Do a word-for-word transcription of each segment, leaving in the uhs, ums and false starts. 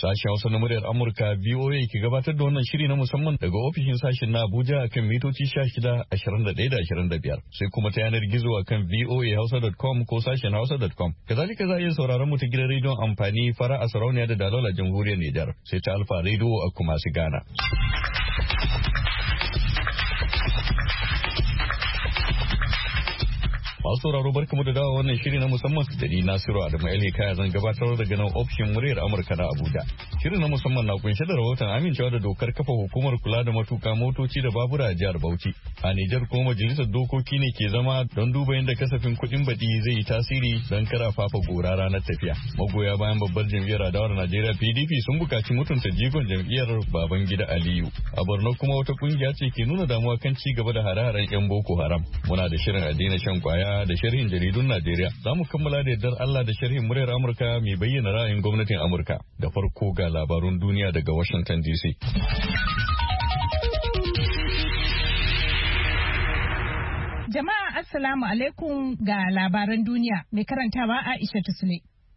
Sashen Hausa na muryar Amurka V O A ke gabatar da wannan shiri na musamman daga ofishin sashen na Abuja akan mitoci sha shida, ashirin da ɗaya da ashirin da biyar. Sai kuma ta yanar gizo akan v o a hausa dot com ko sashen hausa dot com. Kazalika za a iya sauraron mu ta gidan rediyon amfani fara a sarauniya da dalola jamhuriyar Nijar sai ta Alfa Radio a Kumasi Ghana. Masu sauraro barkamu da dawa wannan shiri na musamman da ni Nasiru Adamu Ali Kaya zan gabatar daga nan ofishin muryar Amurka na Abuja. Shirin na musamman na kunshe da rahoton amincewa da dokar kafa hukumar kula da matuka motoci da babura a jihar Bauchi. A Nijar kuma majalisar dokoki ne ke zama don duba yadda kasafin kuɗin baɗi zai yi tasiri don kara fafa gora ranar tafiya. Magoya bayan babbar jam'iyyar adawar Najeriya P D P sun buƙaci mutunta jigon jam'iyyar Babangida Aliyu. A Borno kuma wata kungiya ce ke nuna damuwa kan ci gaba da hare-haren 'yan Boko Haram. Muna da shirin a daina shan kwaya da sharhin jaridun Najeriya. Za mu kammala da yardar Allah da sharhin muryar Amurka mai bayyana ra'ayin gwamnatin Amurka. Da farko ga labarun duniya daga Washington D C. Jama'a Assalamu alaikum ga labaran duniya mai karantawa Aisha Tusle.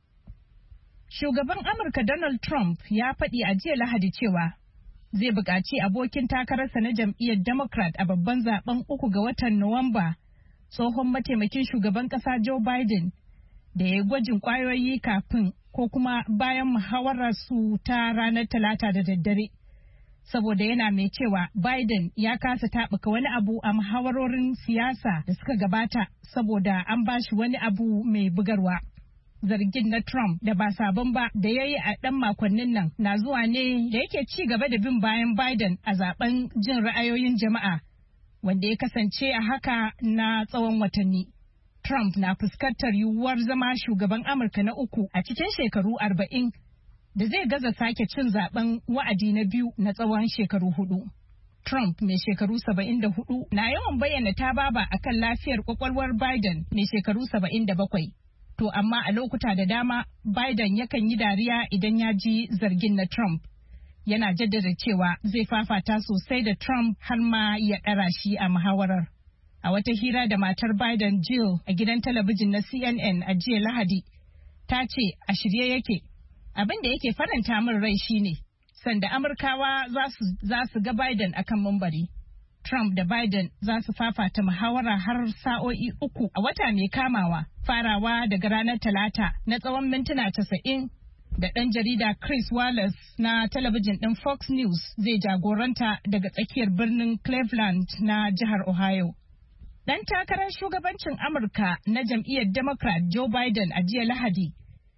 Shugaban Amurka Donald Trump ya faɗi a jiya Lahadi cewa zai buƙaci abokin takararsa na jam'iyyar Democrat a babban zaben uku ga watan Nuwamba, tsohon mataimakin shugaban ƙasa Joe Biden, da ya yi gwajin ƙwayoyi kafin ko kuma bayan muhawarar su ta ranar Talata da daddare. Saboda yana mai cewa Biden ya kasa taɓuka wani abu a muhawarorin siyasa da suka gabata saboda an bashi wani abu mai bugarwa. Zargin na Trump da ba sabon ba da ya yi a ɗan makonnin nan na zuwa ne da yake ci gaba da bin bayan Biden a zaben jin ra'ayoyin jama'a, wanda ya kasance a haka na tsawon watanni. Trump na fuskantar yiwuwar zama shugaban Amurka na uku a cikin shekaru arba'in da zai gaza sake cin zaben wa'adi na biyu na tsawon shekaru hudu. Trump mai shekaru saba'in da hudu na yawan bayyana tababa akan lafiyar kwakwalwar Biden mai shekaru saba'in da bakwai. To amma a lokuta da dama Biden yakan yi dariya idan ya ji zargin na Trump. Yana jaddada cewa zai fafata sosai da Trump har ma ya ɗara shi a muhawarar. A wata hira da matar Biden Jill a gidan talabijin na C N N a jiya Lahadi, ta ce a shirye yake. Abin da yake faranta min rai shine sanda Amurkawa za su ga Biden akan mambari. Trump da Biden za su fafata muhawara har sa'o'i uku a wata mai kamawa, farawa daga ranar Talata na tsawon mintuna casa'in. Da ɗan jarida Chris Wallace na talabijin ɗin Fox News zai jagoranta daga tsakiyar birnin Cleveland na jihar Ohio. Ɗan takarar shugabancin Amurka na jam'iyyar Democrat Joe Biden a jiya Lahadi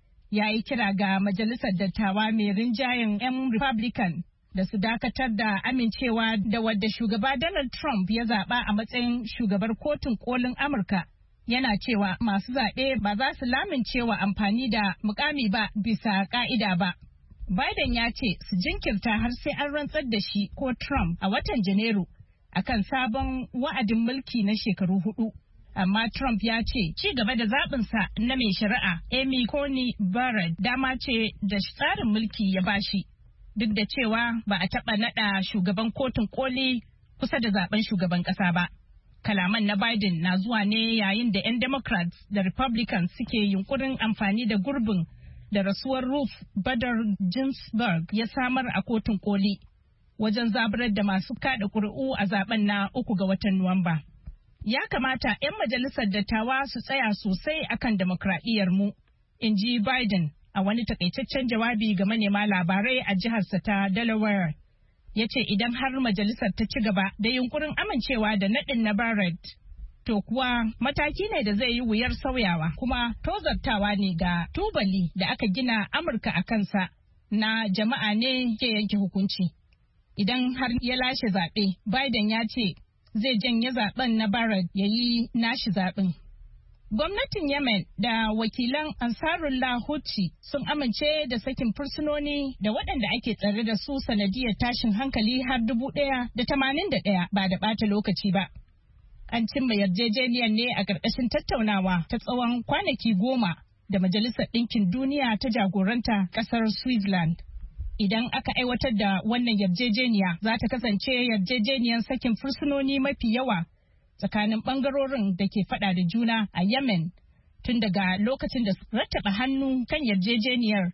ya yi kira ga Majalisar Dattawa mai rinjayen 'yan Republican da su dakatar da amincewa da wadda shugaba Donald Trump ya zaɓa a matsayin shugabar kotun kolin Amurka. Yana cewa masu zaɓe ba za su lamincewa amfani da mukami ba bisa ƙa'ida ba. Biden ya ce su jinkirta har sai an rantsar da shi ko Trump a watan Janairu akan sabon wa'adin mulki na shekaru hudu. Amma Trump ya ce ci gaba da zaɓinsa na mai shari'a Amy Coney Barrett dama ce da tsarin mulki ya bashi. Duk da cewa ba a taɓa naɗa shugaban kotun koli kusa da zaben shugaban ƙasa ba. Kalaman na Biden na zuwa ne yayin da 'yan Democrats da Republicans suke yunkurin amfani da gurbin da rasuwar Ruth Bader Ginsburg ya samar a kotun koli wajen zaburar da masu kada ƙuri'u a zaben na uku ga watan Nuwamba. Ya kamata 'yan majalisar dattawa su tsaya sosai akan demokradiyyar mu, in ji Biden a wani takaitaccen jawabi ga manema labarai a jiharsa ta Delaware. Ya ce idan har majalisar ta ci gaba da yunkurin amincewa da naɗin na Barrett, to kuwa mataki ne da zai yi wuyar sauyawa kuma tozartawa ne ga tubali da aka gina Amurka a kansa na jama'a ne ke yanke hukunci. Idan har ya lashe zaɓe, Biden ya ce zai janye zaɓen na Barrett ya yi nashi zaɓen. Gwamnatin Yemen da wakilan Ansarullah Houthi sun amince da sakin fursunoni da waɗanda ake tsare da su sanadiyar tashin hankali har dubu ɗaya da tamanin da ɗaya ba da ɓata lokaci ba. An cimma yarjejeniyar ne a ƙarƙashin tattaunawa ta tsawon kwanaki goma da Majalisar Ɗinkin Duniya ta jagoranta ƙasar Switzerland. Idan aka aiwatar da wannan yarjejeniya, za ta kasance yarjejeniyar sakin fursunoni mafi yawa tsakanin bangarorin da ke fada da juna a Yemen tun daga lokacin da rattaba hannu kan yarjejeniyar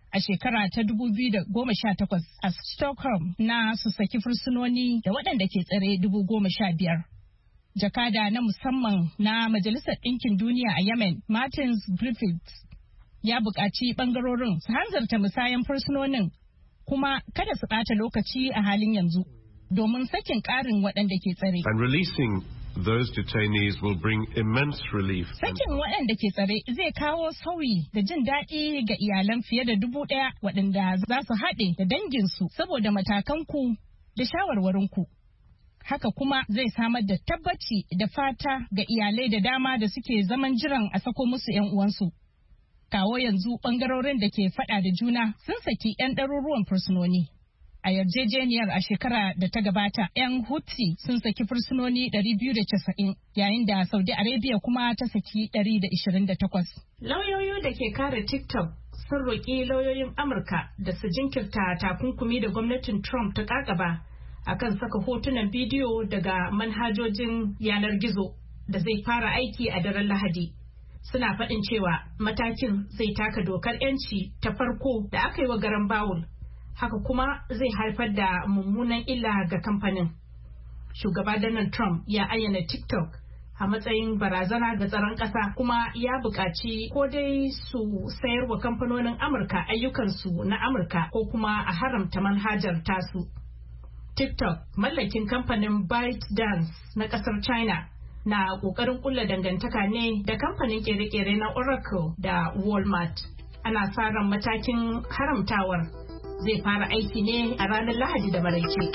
a shekara ta dubu biyu da goma sha takwas a Stockholm na su saki fursunoni da waɗanda ke tsare dubu goma sha biyar. Jakada na musamman na Majalisar Ɗinkin Duniya a Yemen, Martins Griffiths, ya buƙaci ɓangarorin su hanzarta musayan fursunonin kuma kada su ɓata lokaci a halin yanzu domin sakin ƙarin waɗanda ke tsare. And releasing those detainees will bring immense relief. Sakin waɗanda ke tsare zai kawo sauyi da jin daɗi ga iyalan fiye da dubu ɗaya waɗanda za su haɗe da danginsu saboda matakanku da shawarwarinku. Haka kuma zai samar da tabbaci da fata ga iyalai da dama da suke zaman jiran a sako musu 'yan uwansu. Kawo yanzu ɓangarorin da ke faɗa da juna sun saki 'yan ɗaruruwan fursunoni. A yarjejeniyar a shekara da ta gabata, 'yan Houthi sun saki fursunoni ɗari biyu da casa'in, yayin da Saudi Arabia kuma ta saki ɗari da ishirin da takwas. Lauyoyi da ke kare TikTok sun roƙi lauyoyin Amurka da su jinkirta takunkumi da gwamnatin Trump ta ƙaƙaba akan saka hotunan bidiyo daga manhajojin yanar gizo da zai fara aiki a daren Lahadi. Suna faɗin cewa matakin zai taka dokar 'yanci ta farko da aka yi wa garan bawul. Haka kuma zai haifar da mummunan illa ga kamfanin. Shugaba Donald Trump ya ayyana TikTok a matsayin barazana ga tsaron ƙasa kuma ya buƙaci ko dai su sayar wa kamfanonin Amurka ayyukansu na Amurka ko kuma a haramta manhajar tasu. TikTok, mallakin kamfanin ByteDance na ƙasar China, na ƙoƙarin ƙulla dangantaka ne da kamfanin ƙere-ƙere na Oracle da Walmart. Ana sa ran matakin haramtawar zai fara aiki ne a ranar Lahadi da maraice.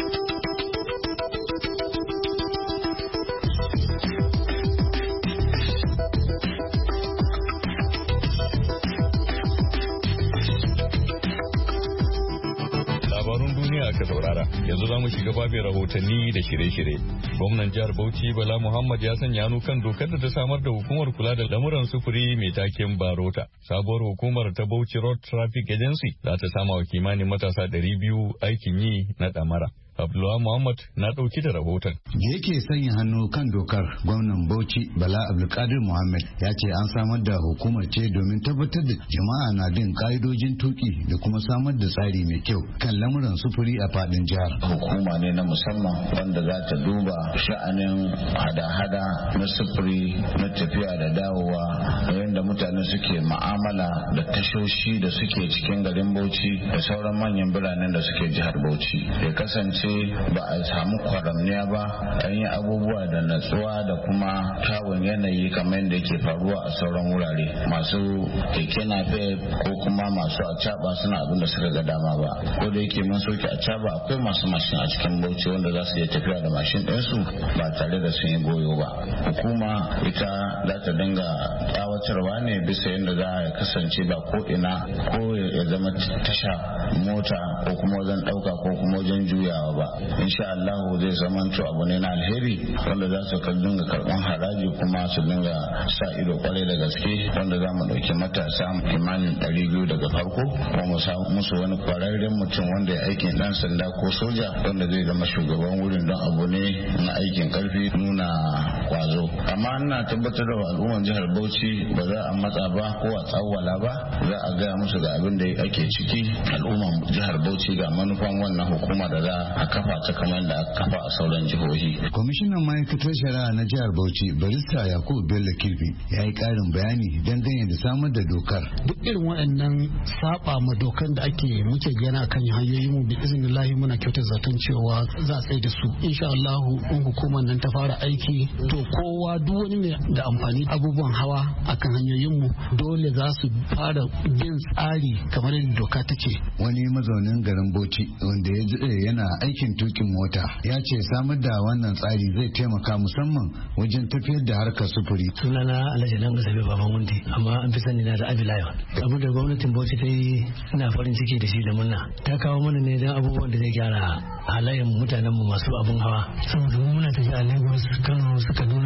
Labarun duniya aka saurara, yanzu za mu shiga babin rahotanni da shirye-shirye. Gwamnan jihar Bauchi Bala Muhammad ya sanya hannu kan dokar da ta samar da hukumar kula da lamuran sufuri mai taken Barota. Sabuwar hukumar ta Bauchi Road Traffic Agency za ta sama wa kimanin matasa ɗari biyu aikin yi na ɗamara. Abdullahi Muhammad na ɗauki da rahoton. Da yake sanya hannu kan dokar, gwamnan Bauchi Bala Abdulkadir Muhammad ya ce an samar da hukumar ce domin tabbatar da jama'a na bin ka'idojin tuki da kuma samar da tsari mai kyau kan lamuran sufuri a faɗin jihar. Hukuma ne na musamman wanda za ta duba sha'anin hada-hada na sufuri na tafiya da dawowa da yadda mutane suke ma'amala da tashoshi da suke cikin garin Bauchi da sauran manyan biranen da suke jihar Bauchi. Ya kasance ba a samu kwaramniya ba, an yi abubuwa da natsuwa da kuma kyawun yanayi kamar yadda yake faruwa a sauran wurare. Masu keke nafe ko kuma masu acaba suna abin da suka ga dama ba. Ko da yake mun soke acaba, akwai masu mashin a cikin Bauchi wanda za su iya tafiya da mashin ɗinsu ba tare da sun yi goyo ba. Hukuma ita za ta dinga tsawatarwa ne bisa yadda za a kasance ba ko ina ko ya zama tasha mota ko kuma wajen ɗauka ko kuma wajen juyawa ba. Insha Allah zai zamanto abu ne na alheri wanda za su dinga karban haraji kuma su dinga sa ido kwarai da gaske, wanda za mu dauki matasa kimanin ɗari biyu daga farko kuma mu samu musu wani kwararren mutum wanda ya aikin dan sanda ko soja wanda zai zama shugaban wurin, don abu ne na aikin karfi nuna kwazo. Amma ina tabbatar da al'umman jihar Bauchi ba za a matsa ba ko a tsawwala ba, za a gaya musu ga abin da ake ciki. Al'umman jihar Bauchi ga manufan wannan hukuma da za a kafa ta kamar da aka kafa a sauran jihohi. Kwamishinan ma'aikatar shari'a na jihar Bauchi barista Yakubu Bello Kirfi ya yi karin bayani dangane da samar da dokar. Duk irin waɗannan saba ma dokan da ake muke gana kan hanyoyin mu bi iznillahi muna kyautar zaton cewa za a tsaye da su. Insha Allah in hukumar nan ta fara aiki to kowa duk wani mai da amfani abubuwan hawa akan hanyoyin mu dole za su fara bin tsari kamar yadda doka take. Wani mazaunin garin Bauchi wanda ya ji yana aikin tukin mota ya ce samar da wannan tsari zai taimaka musamman wajen tafiyar da harkar sufuri. Sunana Alhaji Dango Sabi Baban Wunti, amma an fi sani na da Abilayo. Abin da gwamnatin Bauchi ta yi ina farin ciki da shi da murna. Ta kawo mana ne don abubuwan da zai gyara halayen mutanen mu masu abun hawa. Saboda mu muna tafiya a Lagos, Kano, suka nuna muna ganin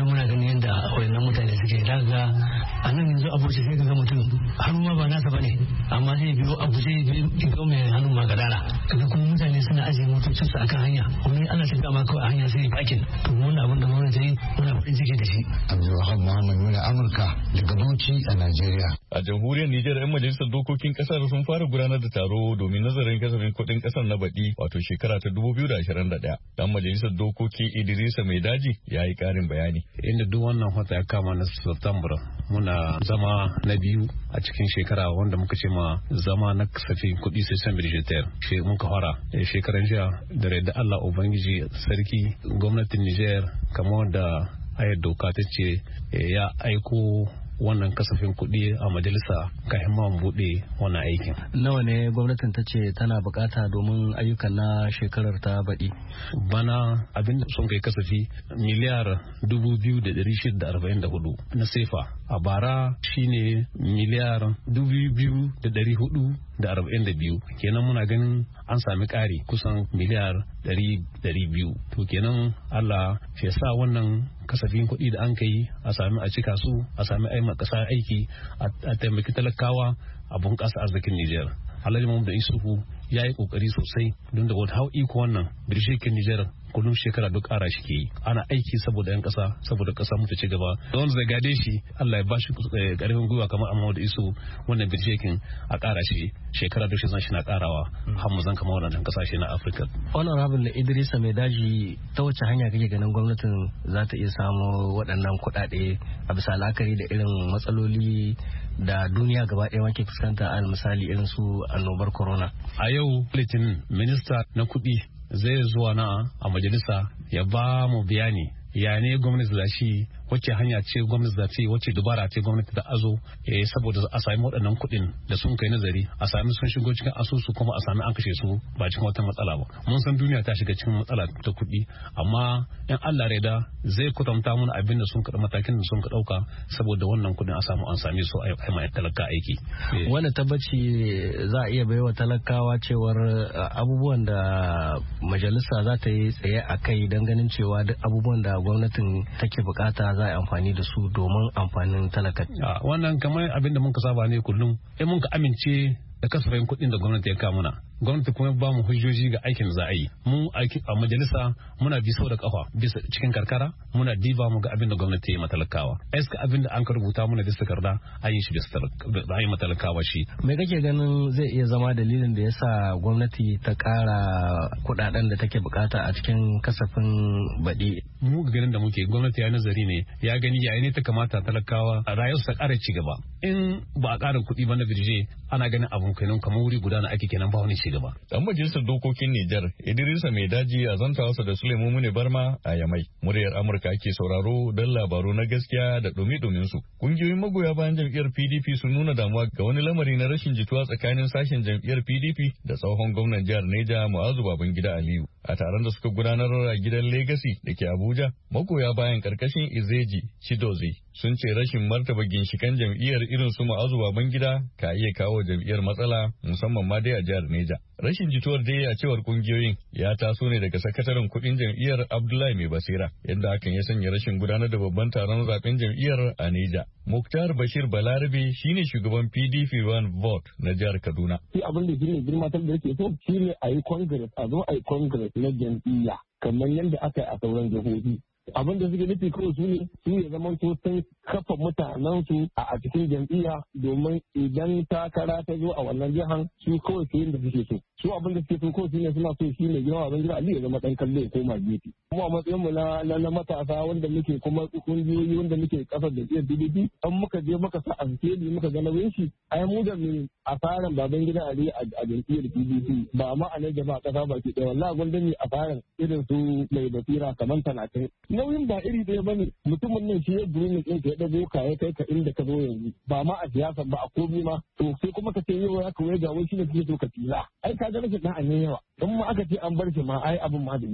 yadda wayannan mutane suke daga a nan yanzu abuja sai ga mutum hannu ma ba nasa bane amma zai biyo abu zai biyo mai hannun magadara kaga kuma mutane suna ajiye motocinsu akan hanya wani ana tafiya ma kawai a hanya sai bakin to wannan abin da gwamnati ta yi muna farin ciki da shi. Abdulwahab Muhammad muna Amurka daga Bauchi a Najeriya. A jamhuriyar Nijar 'yan majalisar dokokin kasar sun fara gudanar da taro domin nazarin kasafin kuɗin kasar na baɗi wato shekara ta dubu biyu da ashirin da ɗaya. Dan majalisar dokoki Idrisa Mai Daji ya yi ƙarin bayani. Inda duk wannan wata ya kama na September muna zama na biyu a cikin shekara wanda muka ce ma zama na kasafin kuɗi sai san budgetar. She muka fara shekaran jiya da da Allah Ubangiji sarki gwamnatin Nijar kamar da ayar doka ta ce ya aiko wannan kasafin kuɗi a majalisa kafin ma buɗe wannan aikin. Nawa ne gwamnatin ta ce tana bukata domin ayyukan na shekarar ta baɗi? Bana abin da sun kai kasafi miliyar dubu biyu da ɗari shida da arba'in da hudu na sefa. A bara shine miliyar dubu biyu da ɗari hudu da arba'in da biyu. Kenan muna ganin an sami ƙari kusan miliyar ɗari ɗari biyu. To kenan Allah ya sa wannan kasafin kuɗi da an kai a sami a cika su a sami aima ƙasa aiki a taimaki talakawa a bunƙasa arzikin Nijar. Alhaji Muhammadu Isufu ya yi ƙoƙari sosai don da wata hau iko wannan birshekin Nijar kullum shekara duk ƙara shi ke yi. Ana aiki saboda 'yan ƙasa saboda ƙasa mu ta ci gaba. Da wanda zai gade shi Allah ya ba shi ƙarfin gwiwa kamar Muhammadu Isu wannan birshekin a ƙara shi shekara duk shi zan shi na ƙarawa har mu zan kama waɗannan ƙasashe na Afirka. Honorable Idrisa Mai Daji ta wace hanya kake ganin gwamnatin za ta iya samo waɗannan kuɗaɗe a bisa la'akari da irin matsaloli da duniya gaba ɗaya wake fuskanta a misali irin su annobar corona. A yau litinin minista na kuɗi zai zuwa na a majalisa ya ba mu bayani ya ne gwamnati za shi wacce hanya ce gwamnati za ta yi wacce dubara ce gwamnati da azo eh saboda a sami waɗannan kuɗin da sun kai nazari a sami sun shigo cikin asusu kuma a sami an kashe su ba cikin wata matsala ba. Mun san duniya ta shiga cikin matsala ta kuɗi amma in Allah reda zai kwatanta mana abin da sun kaɗa matakin da sun ka ɗauka saboda wannan kuɗin a samu an same su a yi ma talaka aiki. Wani tabbaci za a iya baiwa talakawa cewar abubuwan da majalisa za ta yi tsaye a kai don ganin cewa duk abubuwan da gwamnatin take bukata za a yi amfani da su domin amfanin talaka. Wannan kamar abin da muka saba ne kullum in muka amince da kasafin kuɗin da gwamnati ya kawo muna gwamnati kuma ba mu hujjoji ga aikin za a yi mu a majalisa muna bi sau da kafa bisa cikin karkara muna diba mu ga abin da gwamnati ya matalakawa eska abin da an ka rubuta muna bisa takarda an yi shi bisa da yi matalakawa shi. Me kake ganin zai iya zama dalilin da yasa gwamnati ta ƙara kuɗaɗen da take bukata a cikin kasafin baɗi? Mu ga ganin da muke gwamnati ya nazari ne ya gani yayi ne ta kamata talakawa a rayuwarsu ta ƙara ci gaba in ba a ƙara kuɗi ba na birje ana ganin abun kenan kamar wuri guda na ake kenan ba wani ci gaba. Dan majalisar dokokin Nijar Idrisa Mai Daji a zantawarsa da Sulaimu Mune Barma a Yamai. Muryar Amurka ake sauraro don labaru na gaskiya da dumi-dumin su. Kungiyoyin magoya bayan jam'iyyar P D P sun nuna damuwa ga wani lamari na rashin jituwa tsakanin sashen jam'iyyar P D P da tsohon gwamnan jihar Neja Mu'azu Babangida Aliyu. A taron da suka gudanar a gidan Legacy da ke Abuja, magoya bayan karkashin Izeji Chidozie sun ce rashin martaba ginshikan jam'iyyar irin su Mu'azu Babangida ka iya kawo jam'iyyar matsala musamman ma dai a jihar Neja. Rashin jituwar dai a cewar kungiyoyin ya taso ne daga sakataren kudin jam'iyyar Abdullahi Mai Basira, yadda hakan ya sanya rashin gudanar da babban taron zaben jam'iyyar a Neja. Muktar Bashir Balarabe shine shugaban P D P One Vote na jihar Kaduna. Shi abin da shine girma ta da yake so shine a yi congress a zo a yi congress na jam'iyya kamar yadda aka yi a sauran jihohi. Abin da suke nufi kawai su ne su ya zama to sun kafa mutanensu a cikin jam'iyya domin idan takara ta zo a wannan jihar su kawai su yin da suke so. Su abin da suke so kawai su ne suna so shi ne gina abin gida Ali ya zama dan kallo ya koma gefe. Kuma a matsayin mu na na matasa wanda muke kuma kungiyoyi wanda muke kasar da P D P an muka je muka sa asiri muka ga nauyin shi ai mu da mu asaran baban gida Ali a jam'iyyar P D P ba ma a nan jama'a kasa baki ɗaya wallahi gwanda ne asaran irin su mai basira kamar talatin. Nauyin ba iri ɗaya bane mutumin nan shi ya gurin ɗin ka ya dago ka ya kai ka inda ka zo yanzu ba ma a siyasa ba a komi ma to sai kuma ka ce yau ya kawai ga wai shi ne kake so ka tila ai ka ga rashin ɗan anne yawa in ma aka ce an bar shi ma ai abin ma da yi ba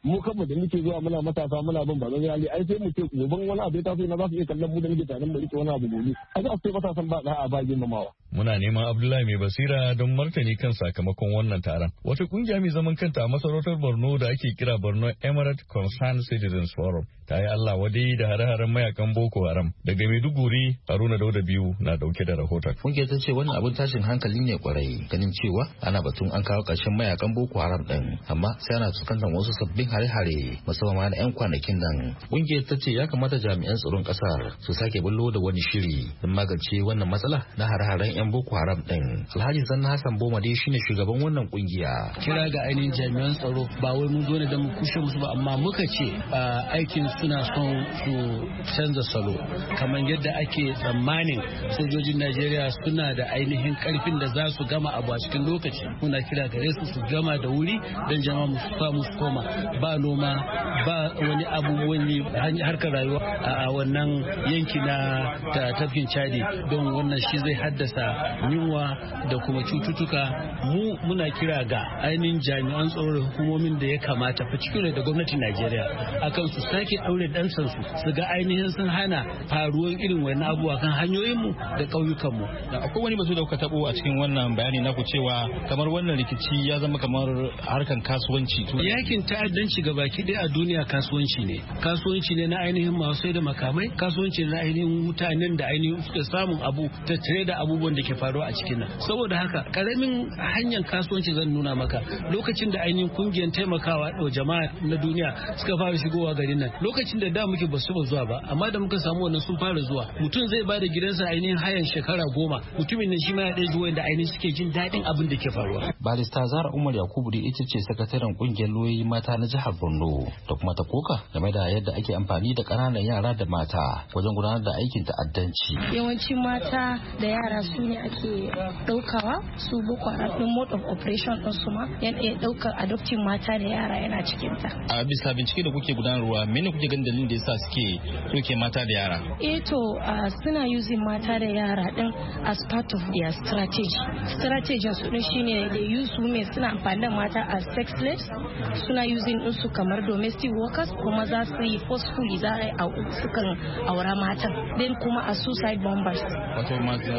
mu kanmu da muke zuwa muna matasa muna bin bazan yali ai sai mu ce goban wani abu ya taso na za su iya kallon mu da muke tanan mu rike wani abu gobe a ga sai matasan ba da'a ba girmamawa. Muna neman Abdullahi Mai Basira don martani kan sakamakon wannan taron. Wata kungiya mai zaman kanta a masarautar Borno da ake kira Borno Emirate Concerned Citizens Forum ta yi Allah wadai da hare-haren mayakan Boko Haram. Daga Maiduguri, Haruna Dauda biyu na dauke da rahoton. Kungiyar ta ce wannan abun tashin hankali ne kwarai ganin cewa ana batun an kawo ƙarshen mayakan Boko Haram din amma sai ana fuskantar wasu sabbin hare-hare musamman na 'yan kwanakin nan. Kungiyar ta ce ya kamata jami'an tsaron ƙasar su sake bullo da wani shiri don magance wannan matsala na hare-haren 'yan Boko Haram din. Alhaji Zanna Hassan Boma dai shine shugaban wannan kungiya. Kira ga ainihin jami'an tsaro ba wai mun zo ne da mu kushe musu ba amma muka ce aikin suna son su canza salo kamar yadda ake tsammanin sojojin Najeriya suna da ainihin karfin da za su gama abu a cikin lokaci. Muna kira gare su su gama da wuri don jama'a mu samu su koma ba noma ba wani abubuwan harkar rayuwa a wannan yanki na tafkin Chadi don wannan shi zai haddasa yunwa da kuma cututtuka. Mu muna kira ga ainihin jami'an tsaro da hukumomin da ya kamata particularly da gwamnatin Najeriya akan su sake daure dansan su su ga ainihin sun hana faruwar irin wannan abubuwa kan hanyoyin mu da ƙauyukan mu. Akwai wani batu da kuka tabo a cikin wannan bayani naku cewa kamar wannan rikici ya zama kamar harkan kasuwanci. Yakin ta'addanci ga baki ɗaya a duniya kasuwanci ne. Kasuwanci ne na ainihin masu sai da makamai, kasuwanci ne na ainihin mutanen da ainihin suka samun abu tattare da abubuwan da ke faruwa a cikin nan. Saboda haka karamin hanyar kasuwanci zan nuna maka lokacin da ainihin kungiyar taimakawa da jama'a na duniya suka fara shigowa garin nan lokacin da da muke basu ba zuwa ba amma da muka samu wannan sun fara zuwa mutum zai ba da gidansa ainihin hayan shekara goma mutumin nan shi ma ya ɗaya zuwa da ainihin suke jin daɗin abin da ke faruwa. Barista Zara Umar Yakubu da ita ce sakataren kungiyar lauyoyi mata na jihar Borno da kuma ta koka game da yadda ake amfani da ƙananan yara da mata wajen gudanar da aikin ta'addanci. Yawanci mata da yara su ne ake ɗaukawa su boko haram ɗin mode of operation ɗin su ma yana iya ɗaukar adoptin mata da yara yana cikin ta. A bisa bincike da kuke gudanarwa mene kuke ganin dalilin da yasa suke ɗauke mata da yara? Eh to suna using mata da yara ɗin as part of their strategy. Strategy su ɗin shine they use women suna amfani da mata as sex slaves suna using ɗin su kamar domestic workers kuma za su yi forcefully za a sukan aura matan then kuma a suicide bombers. Wato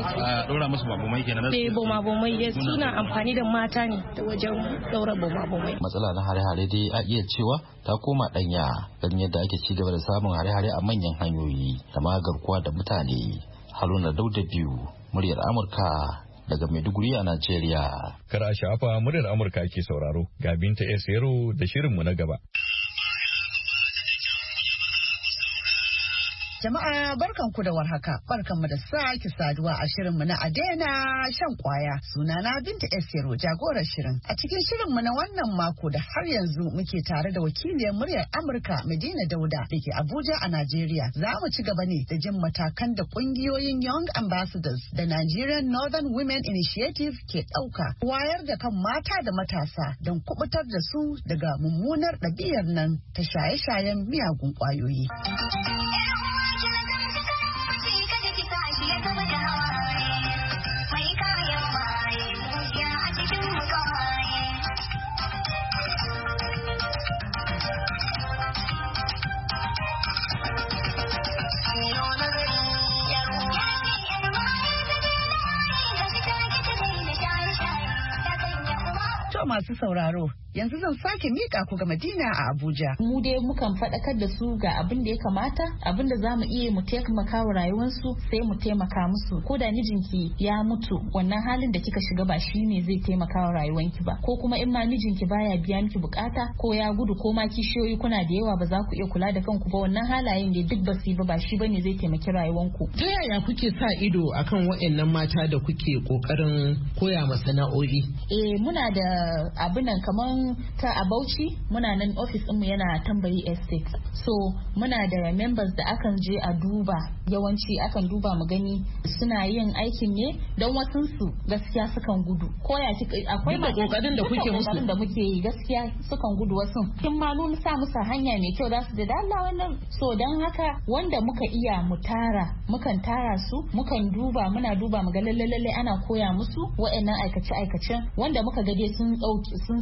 a ɗora musu mabumai kenan? Eh bomabomai yes suna amfani da mata ne ta wajen ɗaura bomabomai. Matsala na hare-hare dai a iya cewa ta koma ɗanya ganin yadda ake ci gaba da samun hare-hare a manyan hanyoyi da ma garkuwa da mutane. Haruna Dauda biyu muryar Amurka daga Maiduguri a Najeriya. Kar a shafa muryar Amurka ke sauraro ga Binta Esero da shirinmu na gaba. Jama'a barkanku da warhaka, barkanmu da sake saduwa a shirinmu na Adena shan kwaya. Sunana Binta Esero jagorar shirin. A cikin shirinmu na wannan mako da har yanzu muke tare da wakiliyar muryar Amurka Madina Dauda da ke Abuja a Najeriya. Za mu ci gaba ne da jin matakan da kungiyoyin Young Ambassadors da Nigerian Northern Women Initiative ke ɗauka wayar da kan mata da matasa don kubutar da su daga mummunar ɗabi'ar nan ta shaye-shayen miyagun ƙwayoyi. Masu sauraro yanzu zan sake mika ku ga Madina a Abuja. Mu dai mukan faɗakar da su ga abin da ya kamata, abin da za mu iya mu taimaka wa rayuwarsu sai mu taimaka musu. Ko da mijinki ya mutu wannan halin da kika shiga ba shi ne zai taimaka wa rayuwanki ba. Ko kuma in ma mijinki baya biya miki bukata ko ya gudu ko ma kishiyoyi kuna da yawa ba za ku iya kula da kanku ba wannan halayen ne duk basu ba ba shi bane zai taimaki rayuwanku. Ta yaya kuke sa ido akan waɗannan mata da kuke kokarin koya ma sana'o'i? Eh muna da abinan kaman ta a Bauchi muna nan office ɗinmu yana Tambayi Estate. So muna da members da akan je a duba yawanci akan duba mu gani suna yin aikin ne don wasu su gaskiya sukan gudu. Ko ya akwai ma kokarin da kuke musu da muke yi gaskiya sukan gudu wasu. Kin ma nuna sa musu hanya mai kyau za su da Allah wannan. So dan haka wanda muka iya mu tara mukan tara su mukan duba muna duba mu ga lalle lalle ana koya musu wa'annan aikace aikacen wanda muka ga dai sun dauki sun sa ni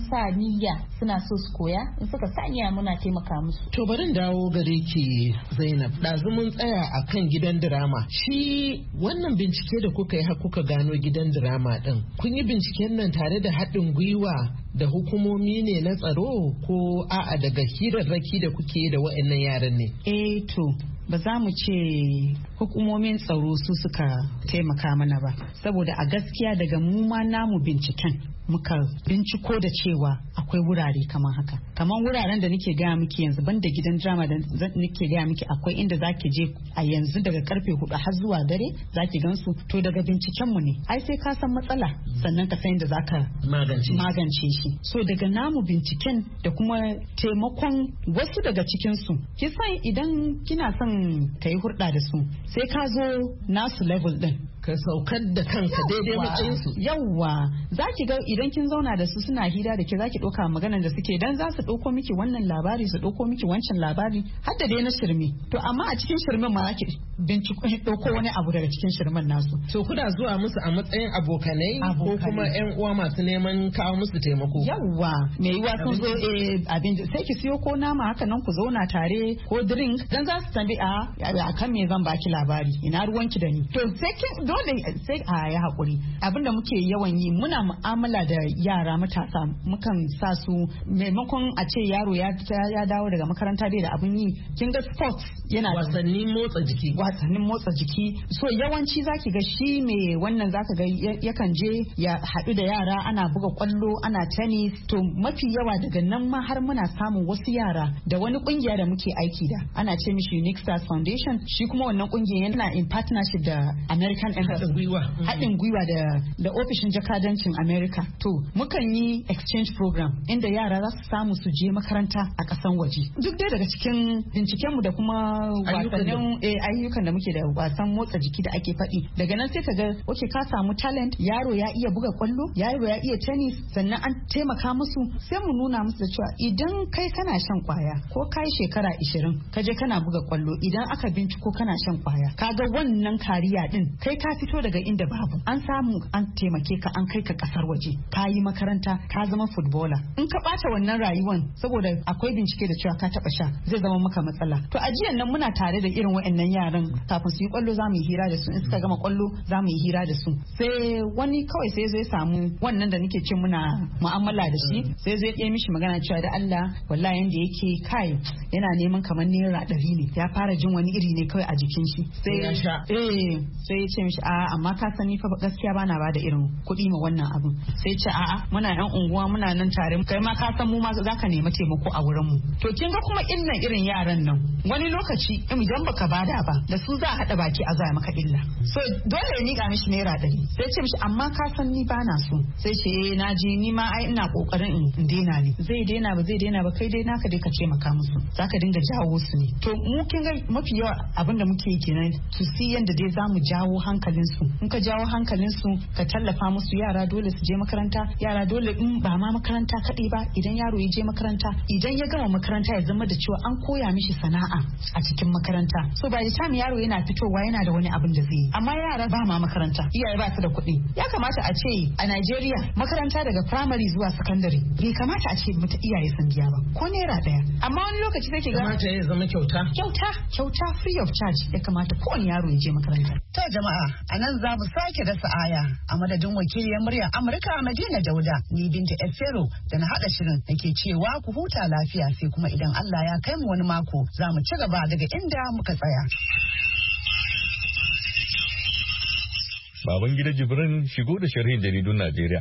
niyya suna so su koya in suka sanya muna taimaka musu. To bari dawo gare ki Zainab, ɗazu mun tsaya a kan gidan dirama. Shi wannan bincike da kuka yi har kuka gano gidan dirama ɗin, kun yi binciken nan tare da haɗin gwiwa da hukumomi ne na tsaro ko a'a daga hirarraki da kuke da wa'annan yaran ne? Eh to ba za mu ce hukumomin tsaro su suka taimaka mana ba, saboda a gaskiya daga mu ma namu binciken muka binciko da cewa akwai wurare kamar haka, kamar wuraren da nake gaya miki yanzu banda gidan drama da nake gaya miki akwai inda zaki je a yanzu daga karfe hudu har zuwa dare zaki gansu. To daga binciken mu ne, ai sai ka san matsala sannan ka san yadda zaka magance magance shi. So daga namu binciken da kuma taimakon wasu daga cikin su, kisan idan kina son ka yi hurɗa da su sai ka zo nasu level din, ka saukar da kanka daidai matsayinsu. Yawwa za ki ga idan kin zauna da su suna hira da ke za ki ɗauka maganar da suke, dan za su ɗauko miki wannan labari su ɗauko miki wancan labari har da dai na shirme. To amma a cikin shirmen ma za ki binciko ɗauko wani abu daga cikin shirmen nasu. To kuna zuwa musu a matsayin abokanai ko kuma ƴan uwa masu neman kawo musu taimako? Yawwa me yiwa sun zo eh abin sai ki siyo ko nama haka nan ku zauna tare ko drink dan za su tambi a akan me zan baki labari ina ruwanki da ni. To sai kin dole sai a ya hakuri. Abinda muke yawan yi muna mu'amala da yara matasa, mukan sa su maimakon a ce yaro ya ya dawo daga makaranta bai da abin yi, kin ga sports yana wasannin motsa jiki wasannin motsa jiki. So yawanci zaki ga shi me wannan zaka ga yakan je ya haɗu da yara ana buga kwallo ana tennis. To mafi yawa daga nan ma har muna samun wasu yara da wani kungiya da muke aiki da ana ce mishi Unique Stars Foundation. Shi kuma wannan kungiyar yana in partnership da American haɗin gwiwa haɗin gwiwa da da ofishin jakadancin America. To mukan yi exchange program inda yara za su samu su je makaranta a ƙasan waje. Duk dai daga cikin binciken mu da kuma wasannin ayyukan da muke da wasan motsa jiki da ake faɗi. Daga nan sai ka ga okay ka samu talent, yaro ya iya buga kwallo, yaro ya iya tennis, sannan an taimaka musu sai mu nuna musu da cewa idan kai kana shan kwaya ko kai shekara ishirin ka je kana buga kwallo, idan aka binciko kana shan kwaya kaga wannan kariya din kai ka fito daga inda babu, an samu an taimake ka an kai ka kasar waje, ka yi makaranta ka zama footballer. In ka bata wannan rayuwan saboda akwai bincike da cewa ka taba sha zai zama maka matsala. To ajiyan nan muna tare da irin waɗannan yaran kafin su yi kwallo za mu yi hira da su, in suka gama kwallo za mu yi hira da su. Sai wani kawai sai zai samu wannan da nake ce muna mu'amala da shi sai zai yi mishi magana cewa da Allah wallahi yanda yake kai yana neman kamar naira ɗari ne, ya fara jin wani iri ne kawai a jikin shi sai ya sha eh sai ya ce mishi a amma ka sani fa gaskiya bana ba da irin kuɗi ma wannan abin. Sai ce a'a muna yan unguwa muna nan tare, kai ma ka san mu ma zaka nemi taimako a wurin mu. To kin ga kuma innan irin yaran nan wani lokaci idan baka bada ba da su za a hada baki a zaya maka illa. So dole ya nika mishi naira ɗari sai ce mishi amma ka san ni bana so. Sai ce eh na ji ni ma ai ina kokarin in daina ne. Zai daina ba zai daina ba kai dai naka dai ka ce maka musu zaka dinga jawo su ne. To mu kin ga mafi yawa abinda muke yi kenan to si yanda dai zamu jawo hankalin su. In ka jawo hankalin su ka tallafa musu, yara dole su je makaranta, yara dole in ba ma makaranta kaɗai ba idan yaro ya je makaranta idan ya gama makaranta ya zama da cewa an koya mishi sana'a a cikin makaranta. So by the time yaro yana fitowa yana da wani abin da zai yi. Amma yara ba ma makaranta, iyaye ba su da kuɗi. Ya kamata a ce a Najeriya makaranta daga primary zuwa secondary bai kamata a ce mata iyaye sun biya ba ko naira ɗaya. Amma wani lokaci sai ke ga kamata ya zama kyauta kyauta kyauta free of charge ya kamata kowane yaro ya je makaranta. To jama'a a nan za mu sake dasa aya a madadin wakiliyar muryar Amurka Madina Dauda, ni Binta Esero da na haɗa shirin nake cewa ku huta lafiya sai kuma idan Allah ya kai mu wani mako za mu ci gaba daga inda muka tsaya. Babangida Jibrin shigo da sharhin jaridun Najeriya.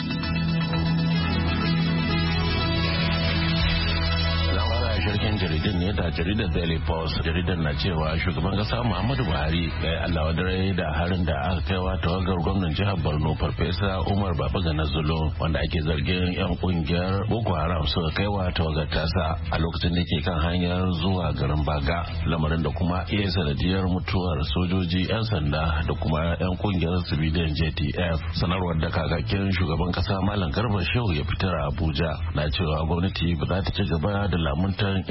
Sarkin jaridar ne da jaridar Daily Post. Jaridar na cewa shugaban kasa Muhammadu Buhari ya yi Allah wadare da harin da aka kaiwa tawagar gwamnan jihar Borno Farfesa Umar Babagana Zulum wanda ake zargin yan kungiyar Boko Haram suka kaiwa tawagar tasa a lokacin da ke kan hanyar zuwa garin Baga, lamarin da kuma iya sanadiyar mutuwar sojoji, yan sanda da kuma yan kungiyar civilian J T F. Sanarwar da kakakin shugaban kasa Malam Garba Shehu ya fitar a Abuja na cewa gwamnati ba za ta ci gaba da lamuntar irin waɗannan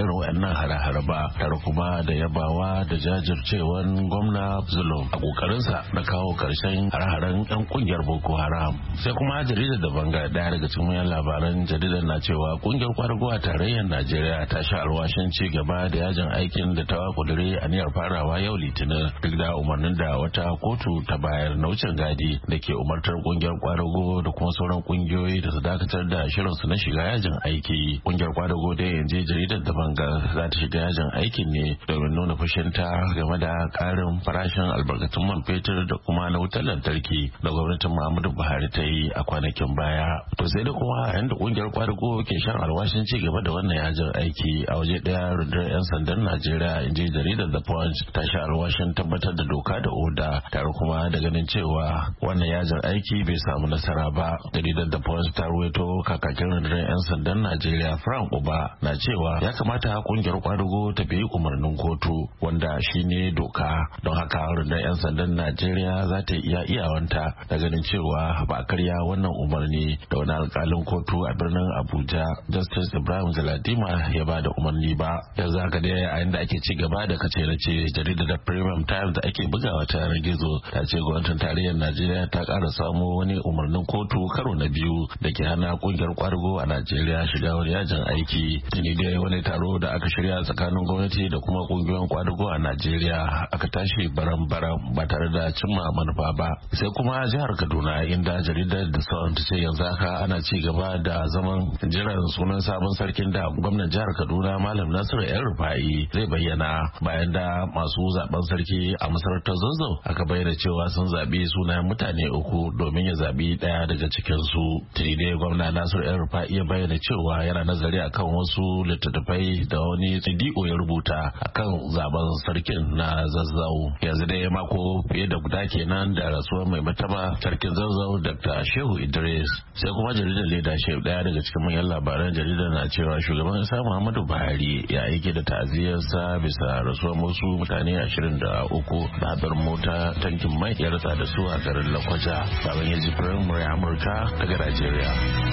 waɗannan hare-hare ba, tare kuma da yabawa da jajircewan gwamna Zulum a kokarinsa na kawo karshen hare-haren 'yan kungiyar Boko Haram. Sai kuma jaridar da banga daya daga cikin manyan labaran jaridar na cewa kungiyar kwadago a tarayyar Najeriya ta sha alwashin ci gaba da yajin aikin da ta kudure aniyar farawa yau Litinin duk da umarnin da wata kotu ta bayar na wucin gadi da ke umartar kungiyar kwadago da kuma sauran kungiyoyi da su dakatar da shirinsu na shiga yajin aiki. Kungiyar kwadago da yanzu jaridar da banga za ta shiga yajin aikin ne domin nuna fushinta game da karin farashin albarkatun man fetur da kuma na wutar lantarki da gwamnatin Muhammadu Buhari ta yi a kwanakin baya. To sai da kuma yanda kungiyar kwadago ke shan alwashin ci gaba da wannan yajin aiki a waje daya rundunar 'yan sandan Najeriya in ji jaridar The Punch ta sha alwashin tabbatar da doka da oda tare kuma da ganin cewa wannan yajin aiki bai samu nasara ba. Jaridar The Punch ta ruwaito kakakin rundunar 'yan sandan Najeriya Frank Uba na cewa ya kamata kungiyar kwadago ta bi umarnin kotu wanda shine doka, don haka rundunar 'yan sandan Najeriya za ta iya iyawanta da ganin cewa ba a karya wannan umarni da wani alkalin kotu a birnin Abuja Justice Ibrahim Galadima ya ba da umarni ba. Yanzu haka dai a inda ake ci gaba da kace na ce jaridar da Premium Times da ake bugawa ta yanar gizo ta ce gwamnatin tarayyar Najeriya ta ƙara samo wani umarnin kotu karo na biyu da ke hana kungiyar kwargo a Najeriya shiga wani yajin aiki. Tuni dai wani taro da aka shirya tsakanin gwamnati da kuma kungiyoyin kwargo a Najeriya aka tashi baran-baran ba tare da cimma manufa ba. Sai kuma jihar Kaduna inda jaridar da Sun ta ce yanzu haka ana ci gaba da zaman jiran sunan sabon sarkin da gwamnan jihar Kaduna Malam Nasiru El Rufai zai bayyana bayan da masu zaben sarki a masarautar Zazzau aka bayyana cewa sun zabi sunayen mutane uku domin ya zabi daya daga cikin su. Tuni dai gwamna Nasiru El Rufai ya bayyana cewa yana nazari akan wasu littattafai da wani tsidiyo ya rubuta akan zaben sarkin na Zazzau. Yanzu dai mako fiye da guda kenan da rasuwar mai mataba sarkin Zazzau Doctor Shehu Idris. Sai kuma jaridar Leadership daya daga cikin manyan labaran jaridar na cewa shugaban kasa Muhammadu Buhari ya aike da ta'aziyarsa bisa rasuwar wasu mutane ashirin da uku da hadarin mota tankin mai ya rasa da su a garin Lakwaja. Baban yaji Firamare Amurka daga Najeriya.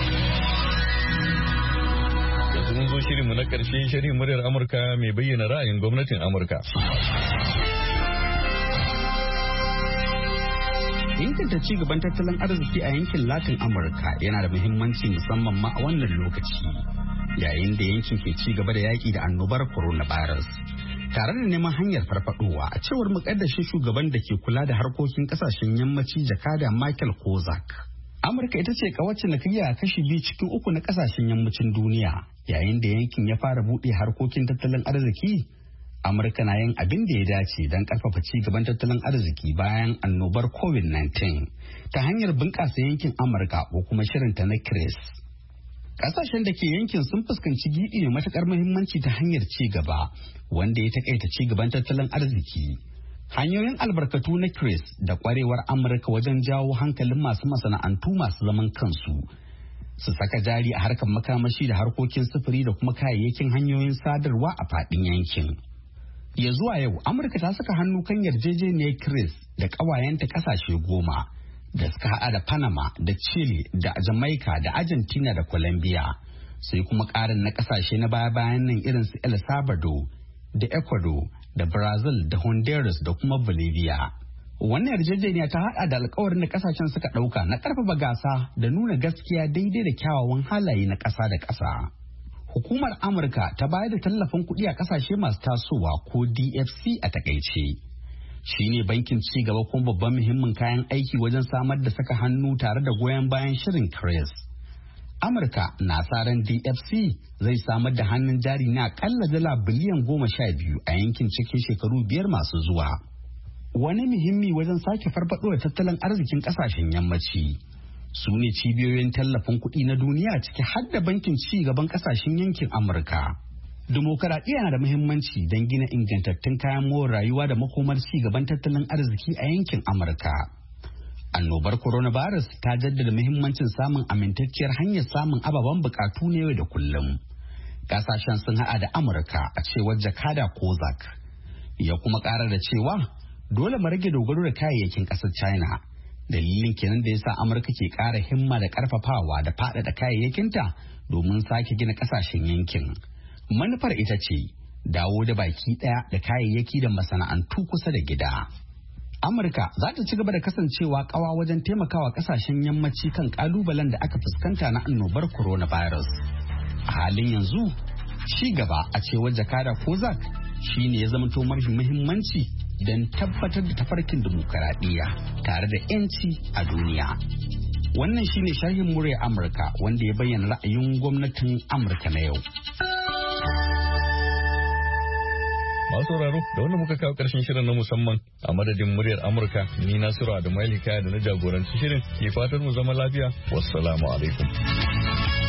Yanzu mun zo shirinmu na ƙarshe, shirin muryar Amurka mai bayyana ra'ayin gwamnatin Amurka. Inganta ci gaban tattalin arziki a yankin Latin Amurka yana da muhimmanci musamman ma a wannan lokaci, yayin da yankin ke ci gaba da yaƙi da annobar coronavirus. Tare da neman hanyar farfadowa, a cewar mukaddashin shugaban da ke kula da harkokin kasashen yammaci jakada Michael Kozak. Amurka ita ce kawace na a kashi biyu cikin uku na kasashen yammacin duniya, yayin da yankin ya fara buɗe harkokin tattalin arziki. Amurka na yin abin da ya dace don karfafa ci gaban tattalin arziki bayan annobar covid nineteen ta hanyar bunƙasa yankin Amurka ko kuma shirinta na C R I S. Ƙasashen da ke yankin sun fuskanci giɓi mai matuƙar muhimmanci ta hanyar ci gaba wanda ya taƙaita ci gaban tattalin arziki. Hanyoyin albarkatu na C R I S da ƙwarewar Amurka wajen jawo hankalin masu masana'antu masu zaman kansu su saka jari a harkar makamashi da harkokin sufuri da kuma kayayyakin hanyoyin sadarwa a faɗin yankin. Ya zuwa yau, Amurka ta saka hannu kan yarjejeniyar C R I S da ƙawayenta ƙasashe goma da suka haɗa da Panama da Chile da Jamaica da Argentina da Colombia, sai kuma ƙarin na ƙasashe na baya-bayan nan irin su El Salvador da Ecuador da Brazil da Honduras da kuma Bolivia. Wannan yarjejeniya ta haɗa da alkawarin da ƙasashen suka ɗauka na ƙarfafa gasa da nuna gaskiya daidai da kyawawan halaye na ƙasa da ƙasa. Hukumar Amurka ta bayar da tallafin kuɗi a ƙasashe masu tasowa ko D F C a takaice. Shi ne bankin ci gaba kuma babban muhimmin kayan aiki wajen samar da saka hannu tare da goyon bayan shirin C R I S. Amurka na sa ran D F C zai samar da hannun jari na akalla dala biliyan goma sha biyu a yankin cikin shekaru biyar masu zuwa. Wani muhimmi wajen sake farfaɗo da tattalin arzikin ƙasashen yammaci su ne cibiyoyin tallafin kuɗi na duniya ciki har da bankin ci gaban ƙasashen yankin Amurka. Dimokuraɗiyya na da muhimmanci don gina ingantattun kayan more rayuwa da makomar ci gaban tattalin arziki a yankin Amurka. Annobar coronavirus ta jaddada muhimmancin samun amintacciyar hanyar samun ababen bukatu na yau da kullum. Kasashen sun haɗa da Amurka a cewar jakada Kozak. Ya kuma ƙara da cewa dole mu rage dogaro da kayayyakin ƙasar China. Dalilin kenan da yasa Amurka ke ƙara himma da ƙarfafawa da faɗaɗa kayayyakinta domin sake gina ƙasashen yankin. Manufar ita ce dawo da baki ɗaya da kayayyaki da masana'antu kusa da gida. Amurka za ta ci gaba da kasancewa kawa wajen taimakawa kasashen yammaci kan kalubalen da aka fuskanta na annobar coronavirus. A halin yanzu, ci gaba a cewar jakada Kozak shi ne ya zamanto mafi muhimmanci don tabbatar da tafarkin dimokuraɗiyya tare da 'yanci a duniya. Wannan shi ne sharhin murya Amurka wanda ya bayyana ra'ayin gwamnatin Amurka na yau. Masu sauraro da wanda muka kawo ƙarshen shirin na musamman a madadin muryar Amurka, ni Nasiru Adamu Hikaya da na jagoranci shirin ke fatar mu zama lafiya. Wassalamu alaikum.